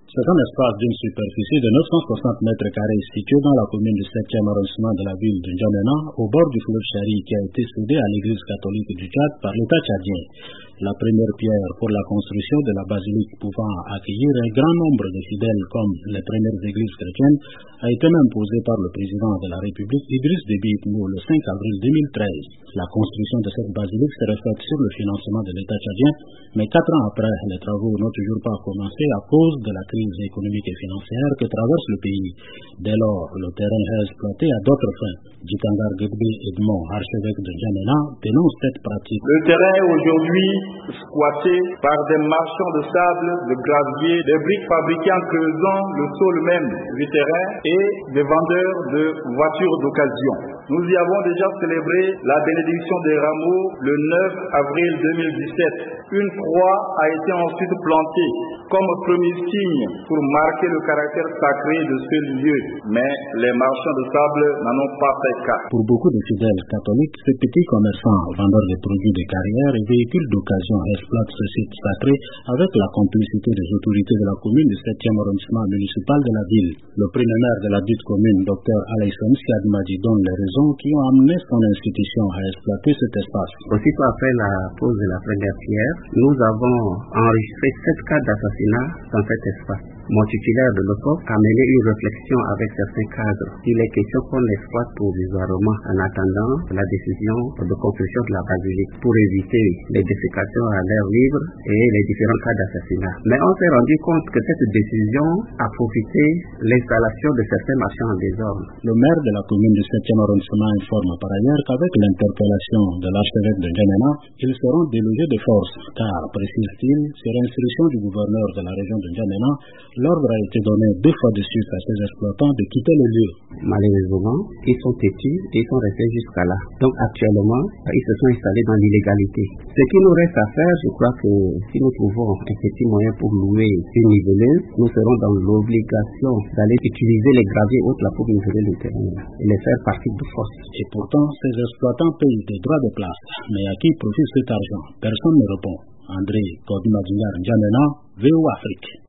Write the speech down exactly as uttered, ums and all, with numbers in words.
C'est un espace d'une superficie de neuf cent soixante mètres carrés situé dans la commune du septième arrondissement de la ville de N'Djamena, au bord du fleuve Chari, qui a été cédé à l'église catholique du Tchad par l'État tchadien. La première pierre pour la construction de la basilique pouvant accueillir un grand nombre de fidèles comme les premières églises chrétiennes a été même posée par le président de la République, Idriss Déby Itno, le cinq avril deux mille treize. La construction de cette basilique serait faite sur le financement de l'État tchadien, mais quatre ans après, les travaux n'ont toujours pas commencé à cause de la crise économique et financière que traverse le pays. Dès lors, le terrain est exploité à d'autres fins. Djikangar Gedbe Edmond, archevêque de N'Djamena, dénonce cette pratique. Le terrain est aujourd'hui squatté par des marchands de sable, de gravier, des briques fabriquées en creusant le sol même du terrain et des vendeurs de voitures d'occasion. Nous y avons déjà célébré la bénédiction des rameaux le neuf avril deux mille dix-sept. Une croix a été ensuite plantée comme premier signe pour marquer le caractère sacré de ce lieu. Mais les marchands de sable n'en ont pas fait cas. Pour beaucoup de fidèles catholiques, ces petits commerçants, vendeurs de produits de carrière et véhicules d'occasion exploitent ce site sacré avec la complicité des autorités de la commune du septième arrondissement municipal de la ville. Le premier maire de la dite commune, Dr Alaïsson Siadmadi, donne les raisons qui ont amené son institution à exploiter cet espace. Aussitôt après la pose de la première pierre, nous avons enregistré sept cas d'assassinat dans cet espace. Mon titulaire de l'O C O P a mené une réflexion avec certains cadres. Il est question qu'on l'exploite provisoirement en attendant la décision de construction de la basilique pour éviter les défécations à l'air libre et les différents cas d'assassinat. Mais on s'est rendu compte que cette décision a profité l'installation de certains marchands en désordre. Le maire de la commune du septième arrondissement informe par ailleurs qu'avec l'interpellation de l'archevêque de N'Djamena, ils seront délogés de force, car, précise-t-il, sur instruction du gouverneur de la région de N'Djamena, l'ordre a été donné deux fois de suite à ces exploitants de quitter le lieu. Malheureusement, ils sont têtus et ils sont restés jusqu'à là. Donc actuellement, ils se sont installés dans l'illégalité. Ce qui nous reste à faire, je crois que si nous trouvons un petit moyen pour louer une niveleuse, nous serons dans l'obligation d'aller utiliser les graviers autres là pour niveler le terrain et les faire partir de force. Et pourtant, ces exploitants payent des droits de place. Mais à qui profite cet argent? Personne ne répond. André Kodmadingar N'Djamena, V O Afrique.